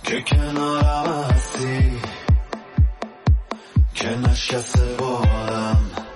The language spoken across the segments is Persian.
که کنارم هستی، که نشسته بارم.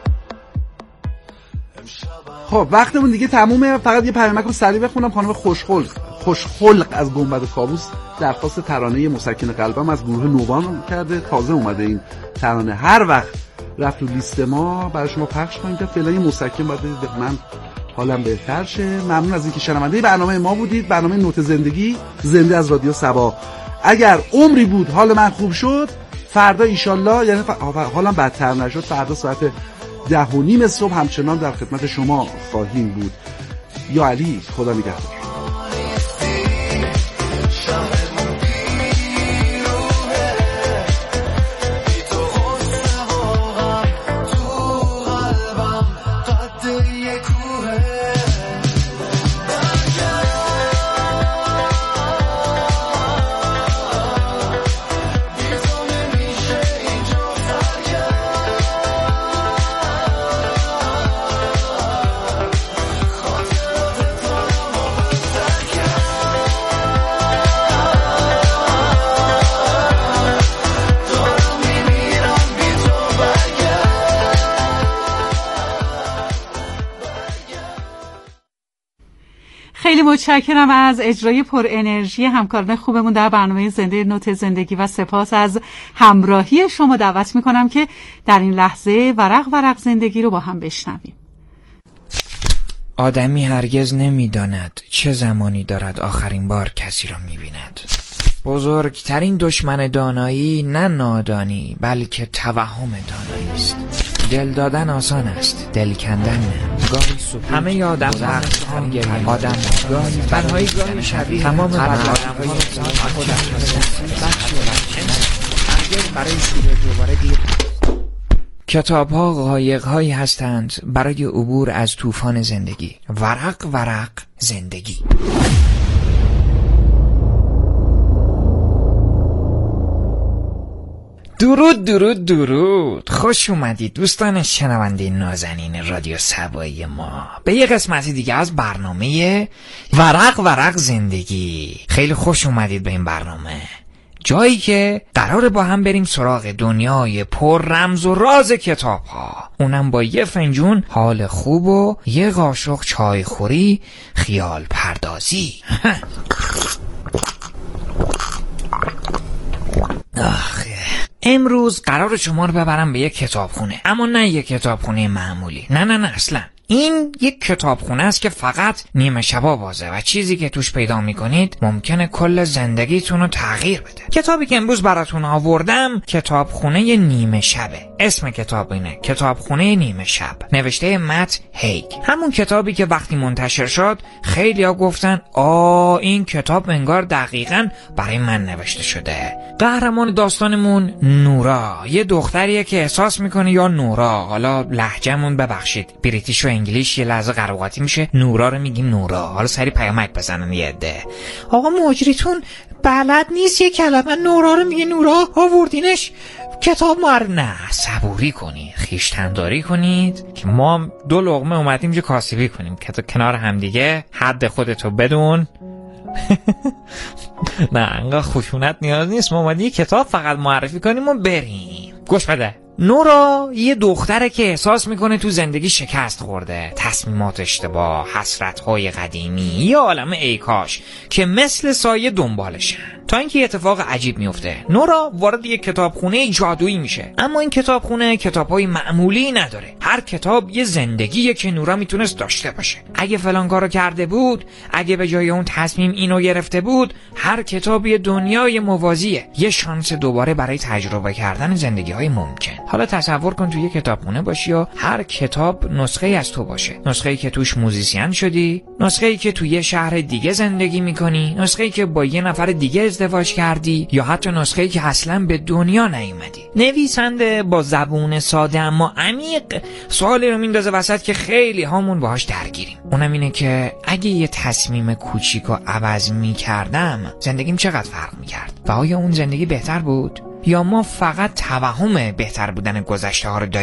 خب وقتمون دیگه تمومه. فقط یه پیامک رو سریع بخونم. خانم خوشخلق از گنبد کابوس درخواست ترانه مسکن قلبم از گروه نوبان کرده. تازه اومده این ترانه، هر وقت رفت تو لیست ما برای شما پخش کنیم که فعلا یه مسکن باید بدید من حالم بهتر شه. ممنون از اینکه شنونده برنامه ما بودید. برنامه نوت زندگی، زنده از رادیو سبا. اگر عمری بود حال من خوب شد، فردا ایشالله، یعنی حالم بدتر نشد، فردا ساعت 10:30 صبح همچنان در خدمت شما خواهیم بود. یا علی، خدا نگهدار. خیلی متشکرم از اجرای پر انرژی همکاران خوبمون در برنامه زنده نوت زندگی و سپاس از همراهی شما. دعوت میکنم که در این لحظه ورق ورق زندگی رو با هم بشنویم. آدمی هرگز نمیداند چه زمانی دارد آخرین بار کسی را میبیند. بزرگترین دشمن دانایی نه نادانی بلکه توهم دانایی است. دل دادن آسان است، دل کندن نه. گاهی همه آدم زخم گریم، آدم گاهی تنهایی، گاهی شبیه تمام آدم‌های برای شروع دوباره دیر. کتاب‌ها قایق‌هایی هستند برای عبور از طوفان زندگی. ورق ورق زندگی. درود درود درود. خوش اومدید دوستان شنونده نازنین رادیو سبایی ما به یه قسمت دیگه از برنامه ورق ورق زندگی. خیلی خوش اومدید به این برنامه، جایی که قراره با هم بریم سراغ دنیای پر رمز و راز کتاب ها، اونم با یه فنجون حال خوب و یه قاشق چای خوری خیال پردازی. آخه امروز قرار شما رو ببرم به یک کتابخونه، اما نه یک کتابخونه معمولی، نه اصلا. این یک کتابخونه است که فقط نیمه شبا بازه و چیزی که توش پیدا میکنید ممکنه کل زندگیتون رو تغییر بده. کتابی که امروز براتون آوردم کتابخونه نیمه شبه. اسم کتاب اینه، کتابخونه نیمه شب، نوشته مت هیگ. همون کتابی که وقتی منتشر شد خیلی ها گفتن این کتاب انگار دقیقاً برای من نوشته شده. قهرمان داستانمون نورا، یه دختریه که احساس میکنه، یا نورا، حالا لهجه‌مون ببخشید بریتیش و انگلیش یه لحظه قراقاتی میشه، نورا رو میگیم نورا. حالا سری پیامک بزنن یه عده، آقا مهاجریتون بلد نیست یه کلمه نورا رو میگه نورا، آوردینش کتاب نه، صبوری کنید، خویشتن‌داری کنید که ما 2 لقمه اومدیم که کاسبی کنیم که کنار هم دیگه. حد خودتو بدون. نه انقدر خشونت نیاز نیست، ما اومدیم کتاب فقط معرفی کنیم و بریم. گوش بده. نورا یه دختره که احساس میکنه تو زندگی شکست خورده، تصمیمات اشتباه، حسرت‌های قدیمی، یه عالم ای کاش که مثل سایه دنبالشن، تا اینکه اتفاق عجیب میفته. نورا وارد یک کتابخونه جادویی میشه، اما این کتابخونه کتاب‌های معمولی نداره. هر کتاب یه زندگیه که نورا میتونست داشته باشه. اگه فلان کارو کرده بود، اگه به جای اون تصمیم اینو گرفته بود، هر کتاب یه دنیای موازیه، یه شانس دوباره برای تجربه کردن زندگی‌های ممکن. حالا تصور کن تو یه کتابخونه باشی و هر کتاب نسخه‌ای از تو باشه، نسخه‌ای که توش موزیسین شدی، نسخه‌ای که تو یه شهر دیگه زندگی می‌کنی، نسخه‌ای که با یه نفر دیگه ازدواج کردی، یا حتی نسخه‌ای که اصلاً به دنیا نیومدی. نویسنده با زبون ساده اما عمیق سوالی رو میندازه وسط که خیلی هامون باهاش درگیریم. اونم اینه که اگه یه تصمیم کوچیکو عوض می‌کردم زندگیم چقدر فرق می‌کرد و آیا اون زندگی بهتر بود؟ یا ما فقط توهم بهتر بودن گذشته ها رو داریم؟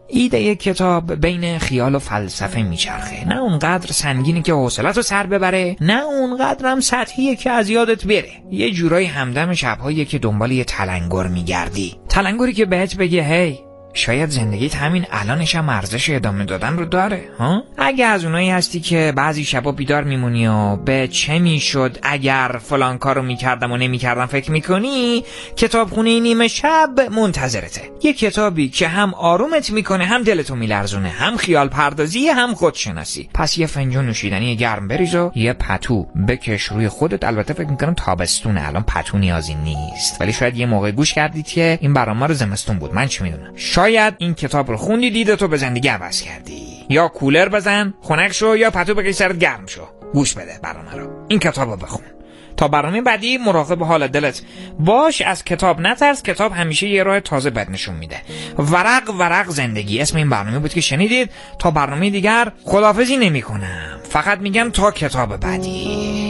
ایده کتاب بین خیال و فلسفه میچرخه، نه اونقدر سنگینی که حوصله‌تو سر ببره، نه اونقدر هم سطحیه که از یادت بره. یه جورایی همدم شب‌هایی که دنبال یه تلنگر میگردی، تلنگری که بهت بگه هی شاید زندگیت همین الانش هم ارزش ادامه دادن رو داره ها؟ اگه از اونایی هستی که بعضی شبا بیدار میمونی و به چه میشد اگر فلان کارو میکردم و نمیکردم فکر میکنی، کتابخونه نیمه شب منتظرته. یه کتابی که هم آرومت میکنه، هم دلتو میلرزونه، هم خیال پردازی، هم خودشناسی. پس یه فنجون نوشیدنی گرم بریز و یه پتو بکش روی خودت. البته فکر میکنم تابستونه، الان پتو نیازی نیست، ولی شاید یه موقع گوش کردید که این برنامه رو زمستون بود، من چه میدونم. شاید این کتاب رو خوندی، دیدتو به زندگی عوض کردی. یا کولر بزن خنک شو، یا پتو بکش سرت گرم شو. گوش بده برنامه رو، این کتاب رو بخون. تا برنامه بعدی مراقب حال دلت باش، از کتاب نترس، کتاب همیشه یه راه تازه بد نشون میده. ورق ورق زندگی اسم این برنامه بود که شنیدید. تا برنامه دیگر خداحافظی نمی کنم، فقط میگم تا کتاب بعدی.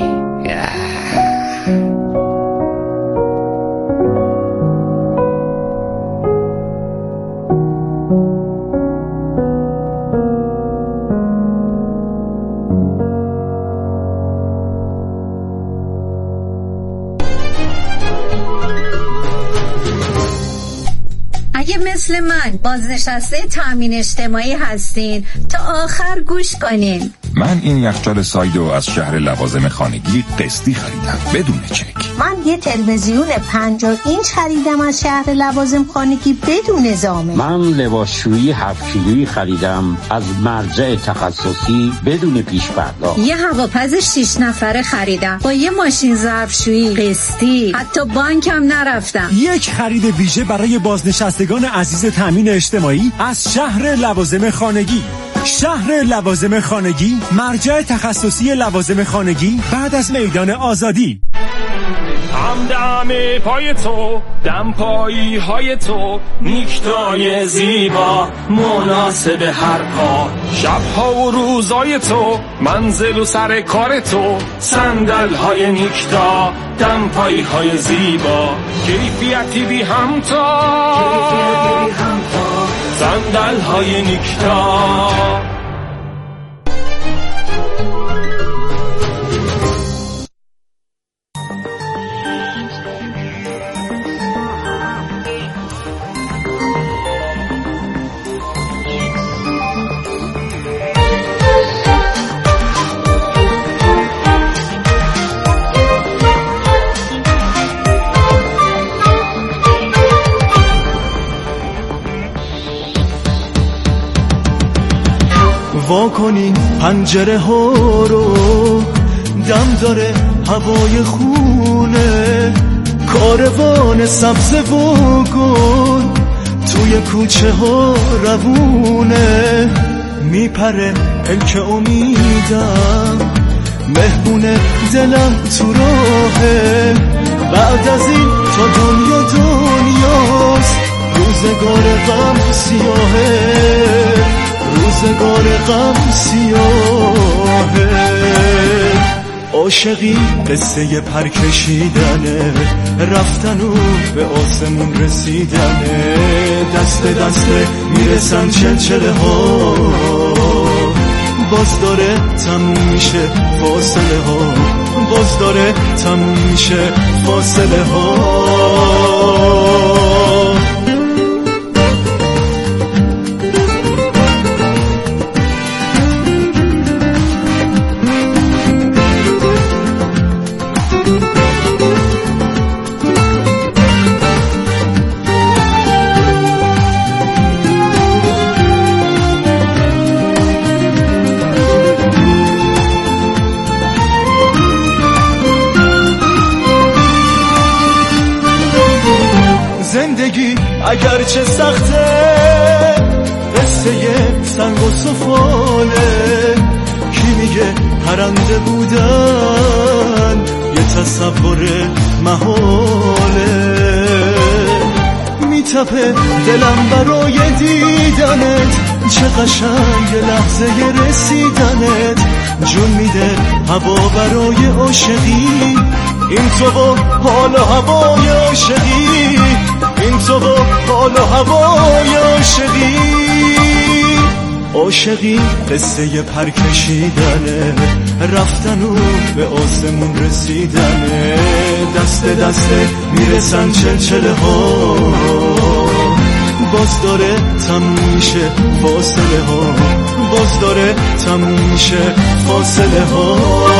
اگه مثل من بازنشسته تامین اجتماعی هستین تا آخر گوش کنین. من این یخچال سایدو از شهر لوازم خانگی قسطی خریدم بدون چک. من یه تلویزیون 50 اینچ خریدم از شهر لوازم خانگی بدون زامن. من لباسشویی 7 کیلویی خریدم از مرجع تخصصی بدون پیش پرداخت. یه هواپز 6 نفره خریدم با یه ماشین ظرفشویی قسطی، حتی بانکم نرفتم. یک خرید ویژه برای بازنشستگان عزیز تامین اجتماعی از شهر لوازم خانگی. شهر لوازم خانگی، مرجع تخصصی لوازم خانگی بعد از میدان آزادی. همدم پای تو، دم پایی های تو، نیکتای زیبا مناسب هر کار. شبها و روزای تو، منزل و سر کار تو، صندل های نیکتا، دم پایی های زیبا، کیفیتی بی همتا، صندل های نیکتا. وا کنین پنجره ها رو، دم داره هوای خونه، کاروان سبز و گل توی کوچه ها روونه، میپره پلک امیدم، مهمونه دلم تو راهه، بعد از این تا دنیا دنیاست، روزگار غم سیاهه، روزگار غم سیاهه. عاشقی قصه پر کشیدنه، رفتن و به آسمون رسیدنه، دست دست میرسن چلچله ها، باز داره تموم میشه فاصله ها، باز داره تموم میشه فاصله ها. زندگی اگرچه سخته، قصه سنگ و سفاله، کی میگه پرنده بودن یه تصور محاله، میتپه دلم برای دیدنت، چه قشنگ لحظه رسیدنت، جون میده هوا برای عاشقی، این تو و حال و هوای عاشقی، این تو و حال و هوای عاشقی. عاشقی قصه پر کشیدنه، رفتن و به آسمون رسیدنه، دست دسته میرسن چلچله ها، باز داره تموم میشه فاصله ها، باز داره تموم میشه فاصله ها.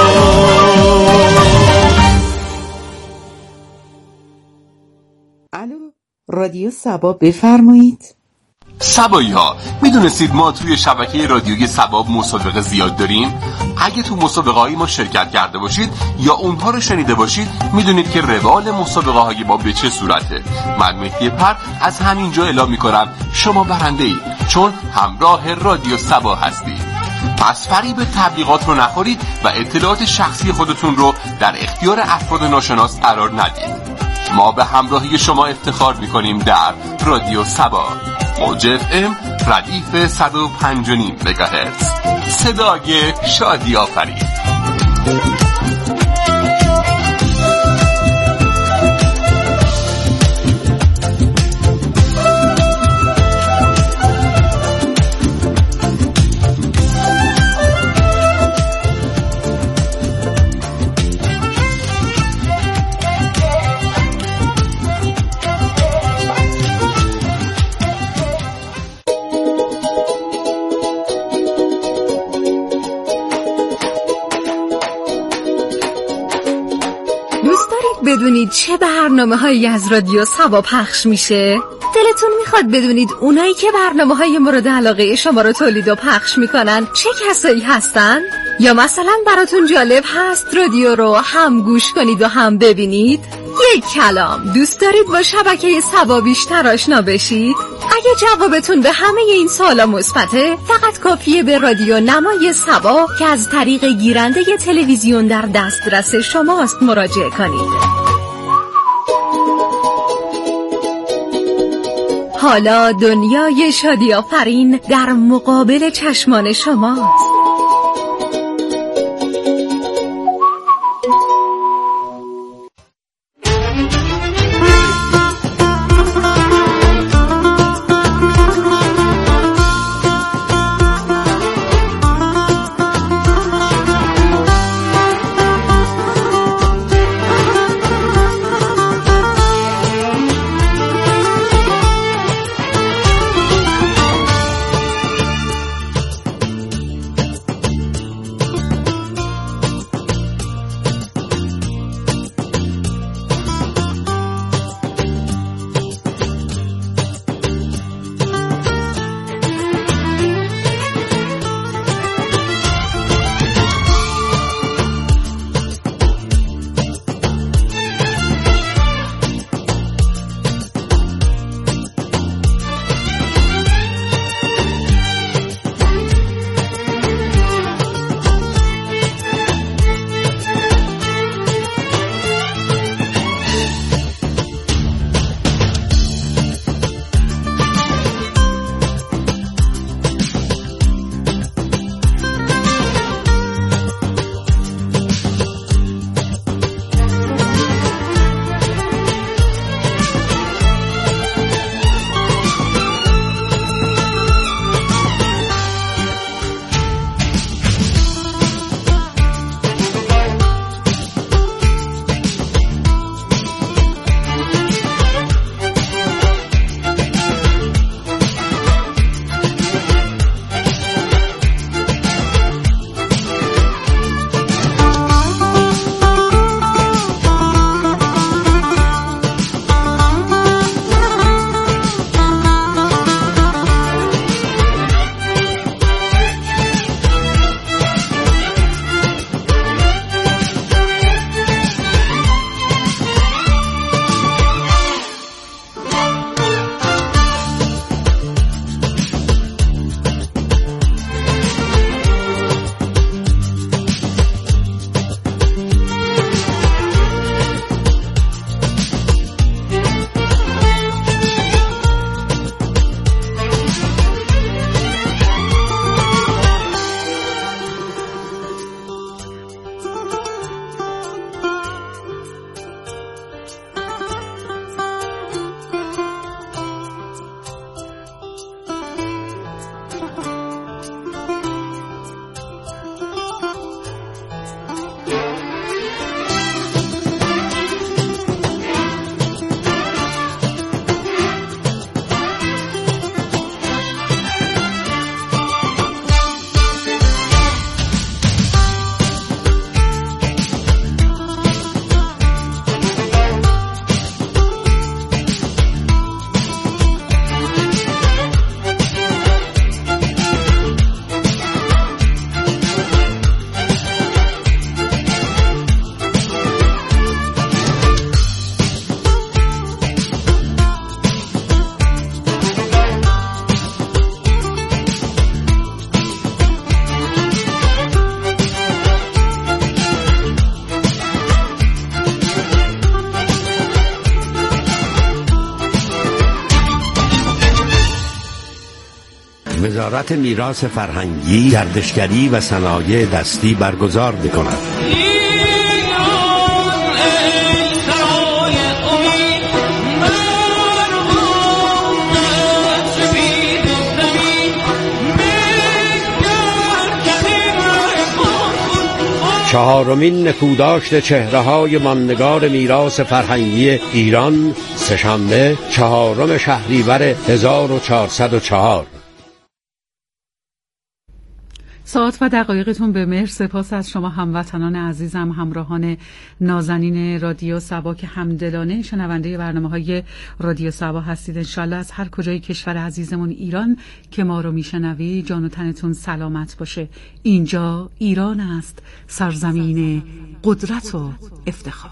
الو، رادیو صبا، بفرمایید. صبایی ها، میدونستید ما توی شبکه رادیویی صبا مسابقه زیاد داریم؟ اگه تو مسابقه های ما شرکت کرده باشید یا اونها رو شنیده باشید میدونید که روال مسابقه های ما به چه صورته. من مهدی پر از همینجا اعلام میکنم شما برنده ای، چون همراه رادیو صبا هستید. پس فریب تبلیغات رو نخورید و اطلاعات شخصی خودتون رو در اختیار افراد ناشناس قرار ندید. ما به همراهی شما افتخار میکنیم در رادیو صبا، موج FM ردیف 105.5 مگاهرتز، صدای شادی آفرین. بدونید چه برنامه‌هایی از رادیو صبا پخش میشه؟ دلتون میخواد بدونید اونایی که برنامه‌های مورد علاقه شما رو تولید و پخش میکنن چه کسایی هستن؟ یا مثلا براتون جالب هست رادیو رو هم گوش کنید و هم ببینید؟ یک کلام، دوست دارید با شبکه صبا بیشتر آشنا بشید؟ اگه جوابتون به همه این سوالا مثبته، فقط کافیه به رادیو نمای صبا که از طریق گیرنده تلویزیون در دسترس شماست مراجعه کنید. حالا دنیای شادی آفرین در مقابل چشمان شماست. وزارت میراث فرهنگی گردشگری و صنایع دستی برگزار می‌کند. چهارمین نکوداشت چهره‌های ماندگار میراث فرهنگی ایران، سه‌شنبه 4 شهریور 1404. ساعت و دقایقتون به مهر. سپاس از شما هموطنان عزیزم، همراهان نازنین رادیو صبا که همدلانه شنونده برنامه‌های رادیو صبا هستید. انشالله از هر کجای کشور عزیزمون ایران که ما رو میشنوی جان و تنتون سلامت باشه. اینجا ایران است، سرزمین قدرت و افتخار.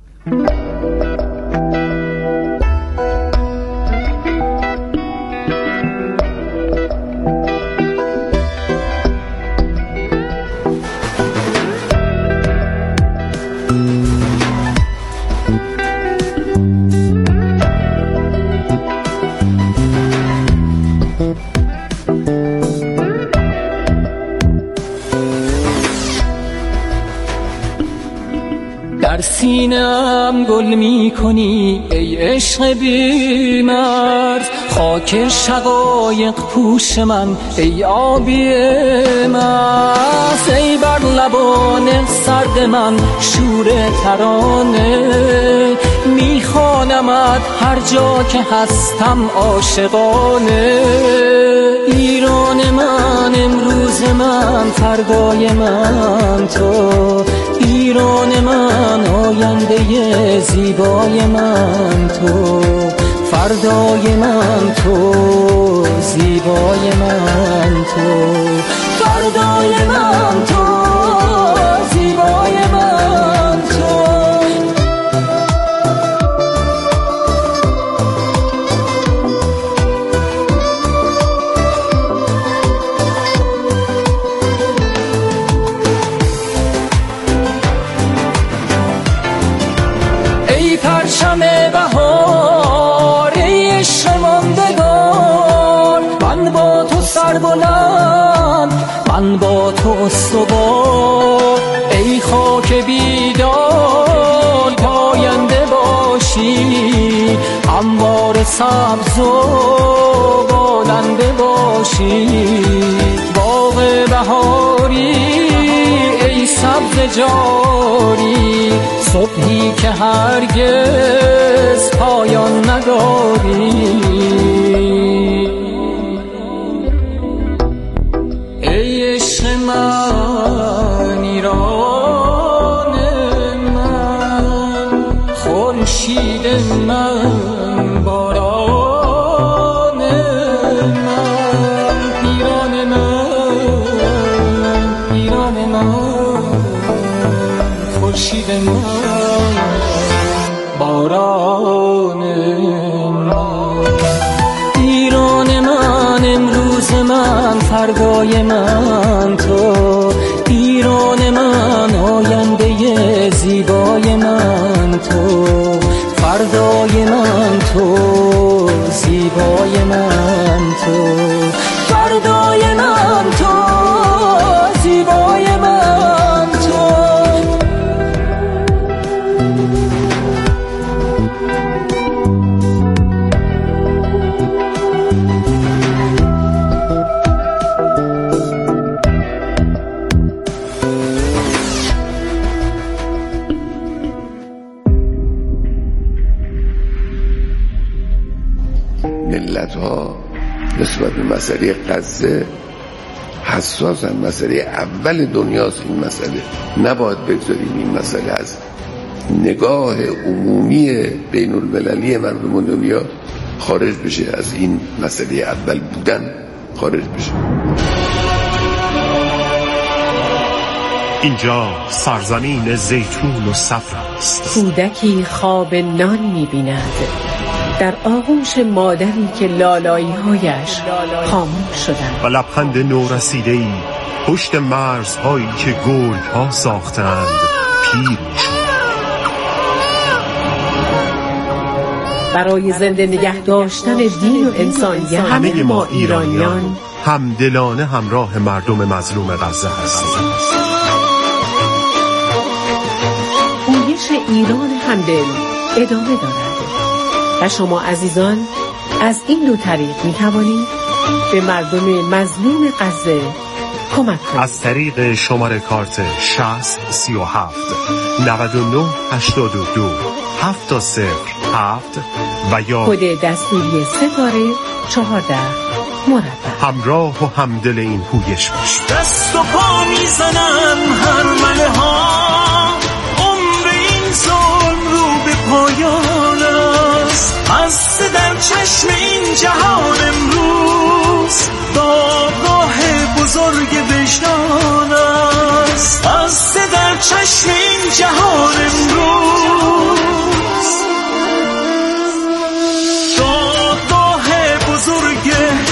در سینه‌ام گل می‌کنی ای عشق بی‌مرز، خاک شقایق پوش من ای آبی مست، ای بر لبان سرد من شور ترانه، میخوانمت هر جا که هستم عاشقانه. ایران من، امروز من، فردای من تو، ایران من، آینده زیبای من تو، فردای من تو، زیبای من تو، فردای من تو، زیبای من تو. پرچم بهار ای عشق ماندگار، من با تو سربلند، من با تو استوار، ای خاک بیدار پاینده باشی، هموار سبز و بالنده باشی، باغ بهاری ای سبز جاری، صبحی که هرگز پایان نداری. ای عشق من، ایران من، خورشید من، باران من، ایران من، ایران من، خورشید من، باران من. ایران من، امروز من، فردای من تو، ایران من، آینده زیبای من تو، فردای من تو، زیبای من تو، فردای من تو، زیبای من تو. ملت‌ها نسبت به مسئله غزه حساسن. مسئله اول دنیاست این مسئله. نباید بگذاریم این مسئله از نگاه عمومی بین المللی مردم دنیا خارج بشه، از این مسئله اول بودن خارج بشه. اینجا سرزمین زیتون و صفر است. کودکی خواب نان می‌بیند در آغوش مادری که لالایی‌هایش خاموش شدند و لبخند نورسیده‌ای پشت مرزهایی که گرگ‌ها ساختند پیر می‌شد. برای زنده نگه داشتن دین و انسانیت همه ما ایرانیان همدلانه همراه مردم مظلوم غزه هستیم. پویش ایران همدل ادامه دارد و شما عزیزان از این دو طریق می توانید به مردم مظلوم غزه کمک کنید. از طریق شماره کارت 60 37 99 82 707 و یا کد دستوری ستاره 14 مربع. همراه و همدل این پویش باشید. دست و پا میزنن هر مله ها، عمر این ظلم رو به پایان است. از در چشم این جهان امروز دادگاه بزرگ وجدان است. از در چشم این جهان امروز دادگاه بزرگ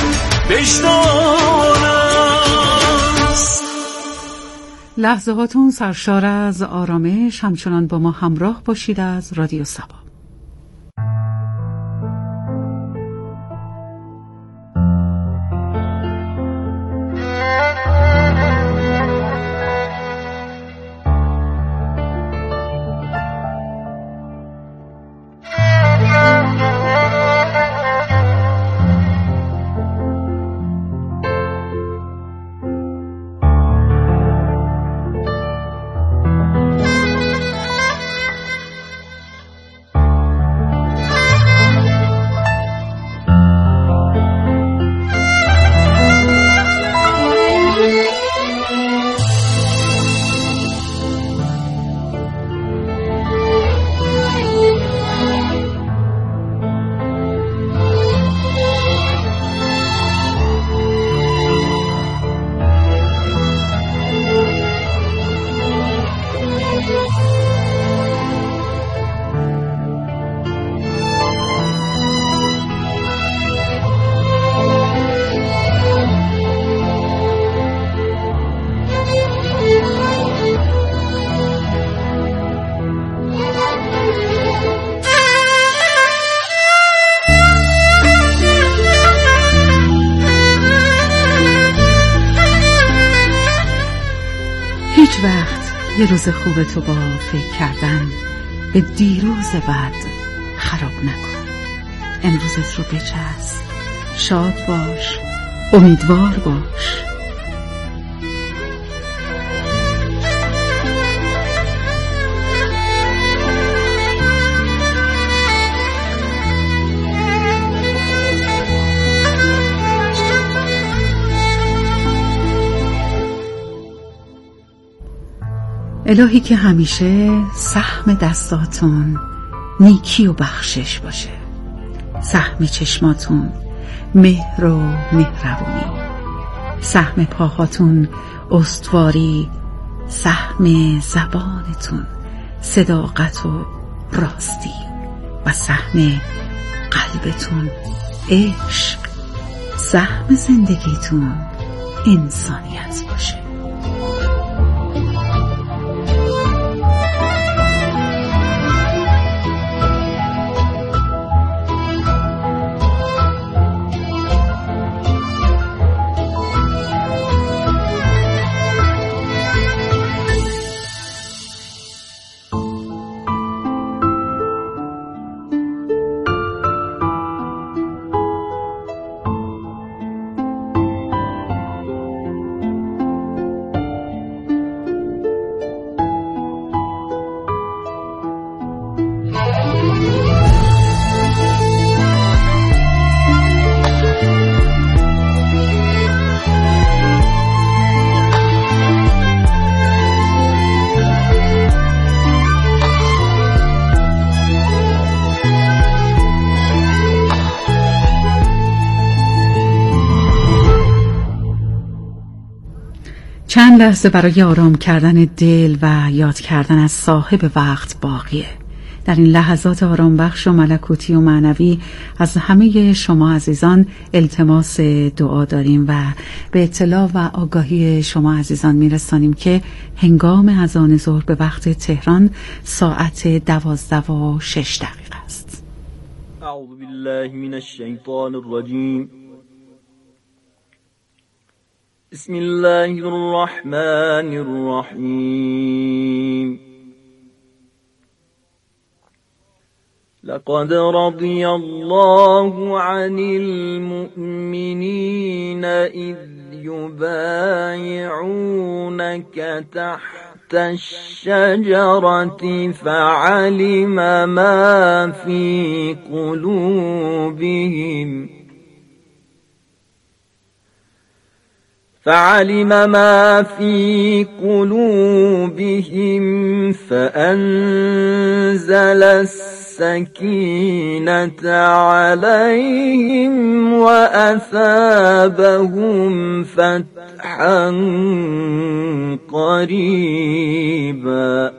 وجدان است. لحظه هاتون سرشار از آرامش، همچنان با ما همراه باشید از رادیو سبا. هیچ وقت یه روز خوب تو با فکر کردن به دیروز بعد خراب نکن. امروزت رو بچسب، شاد باش، امیدوار باش. الهی که همیشه سهم دستاتون نیکی و بخشش باشه، سهم چشماتون مهر و مهربونی، سهم پاهاتون استواری، سهم زبانتون صداقت و راستی و سهم قلبتون عشق، سهم زندگیتون انسانیت باشه. چند لحظه برای آرام کردن دل و یاد کردن از صاحب وقت باقیه. در این لحظات آرام بخش و ملکوتی و معنوی از همه شما عزیزان التماس دعا داریم و به اطلاع و آگاهی شما عزیزان میرسانیم که هنگام اذان ظهر به وقت تهران ساعت 12:06 است. أعوذ بالله من الشيطان الرجيم. بسم الله الرحمن الرحيم. لقد رضي الله عن المؤمنين إذ يبايعونك تحت الشجرة فعلم ما في قلوبهم فأنزل السكينة عليهم وأثابهم فتحا قريبا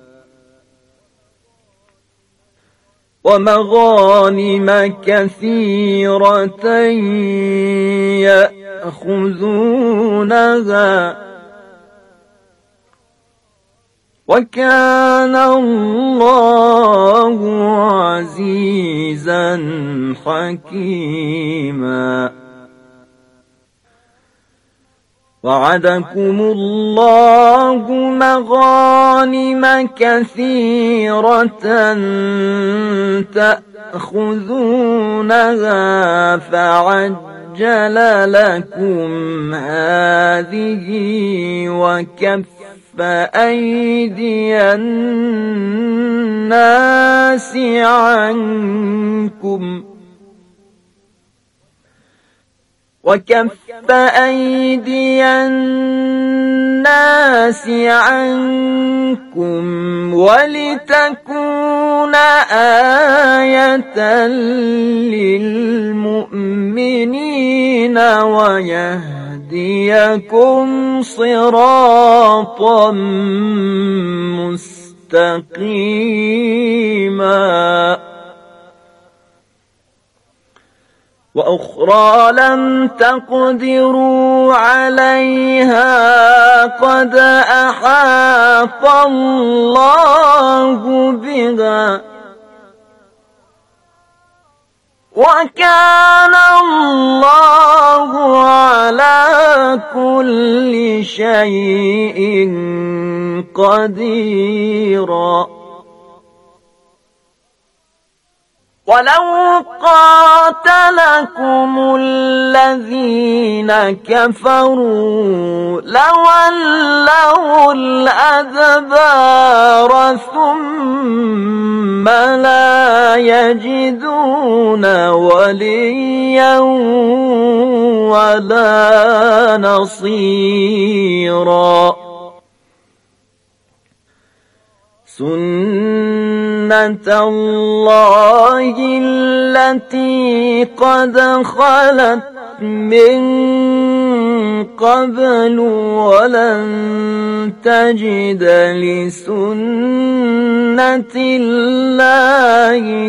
ومغانم كثيرة يأخذونها وكان الله عزيزا حكيما. وعدكم الله مغانم كثيرة تأخذونها فعجل لكم هذه وكف أيدي الناس عنكم ولتكون آية للمؤمنين ويهديكم صراطا مستقيما. وأخرى لم تقدروا عليها قد أحاط الله بها وكان الله على كل شيء قديرا. ولو قاتلكم الذين كفروا لولوا الأدبار ثم لا يجدون وليا ولا نصيرا. سنة الله التي قد خلت من قبل ولن تجد لسنة الله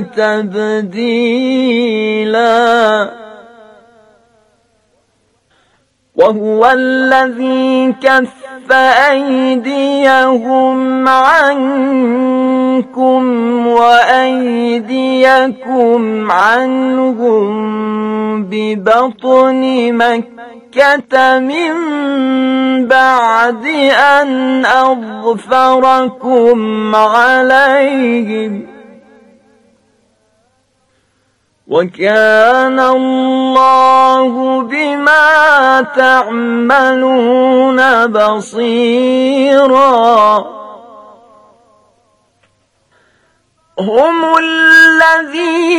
تبديلا. وهو الذي كف أيديهم عنكم وأيديكم عنهم ببطن مكة من بعد أن أظفركم عليهم وكان الله بما تعملون بصيرا. هم الذين